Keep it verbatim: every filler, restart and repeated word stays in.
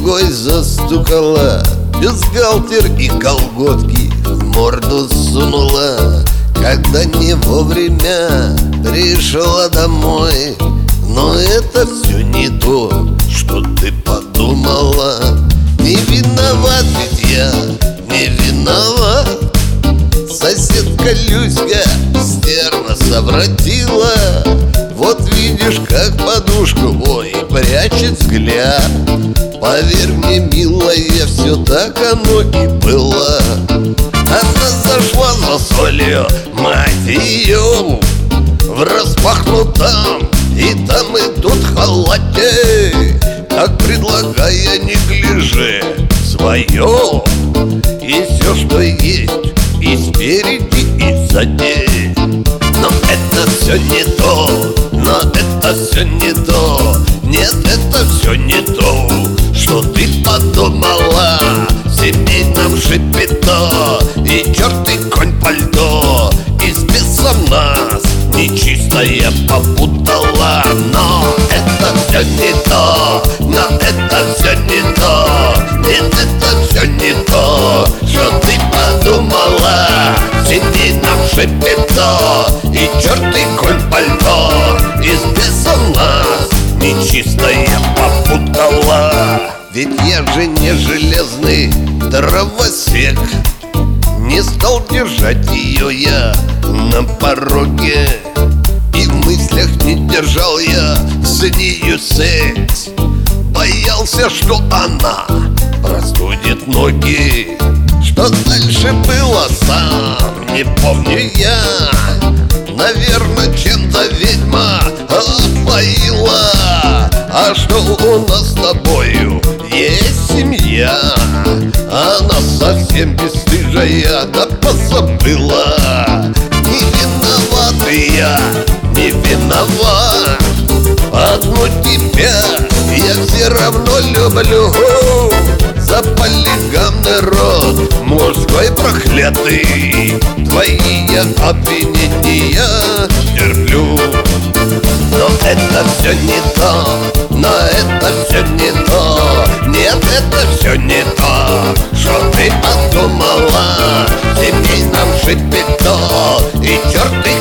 ногой застукала, бюстгальтер и колготки в морду сунула. Когда не вовремя пришла домой, но это все не то, что ты подумала. Не виноват ведь я, не виноват. Соседка Люська стерва совратила. Вот видишь, как подушку, ой, прячет взгляд. Поверь мне, милая, все так оно и было. Она зашла за солью, мать ее, в распахнутом и там и тут халате, так предлагая неглиже свое. И все, что есть, и спереди, и сзади. Но это все не то, но это все не то. Нет, это все не то, что ты подумала. В семейном шипито и чертый конь пальто. И с бесом нас нечистая попутала. Но это все не то, но это все не то. Нет, это все не то, что ты подумала. В семейном шипито и чертый конь пальто. И с бесом нас нечистая попутала. Ведь я же не железный дровосек, не стал держать ее я на пороге. И в мыслях не держал я с нею секс. Боялся, что она простудит ноги. Что дальше было, сам не помню я. Наверное, чем-то ведьма опоила. А что у нас с тобою есть семья? Она совсем бесстыжая, да позабыла. Не виноват я, не виноват. Одну тебя я все равно люблю. За полигамный род мужской проклятый твои я обвинения терплю. Но это все не то, но это все не то. Нет, это все не то, что ты подумала. В семейном шипито и чертый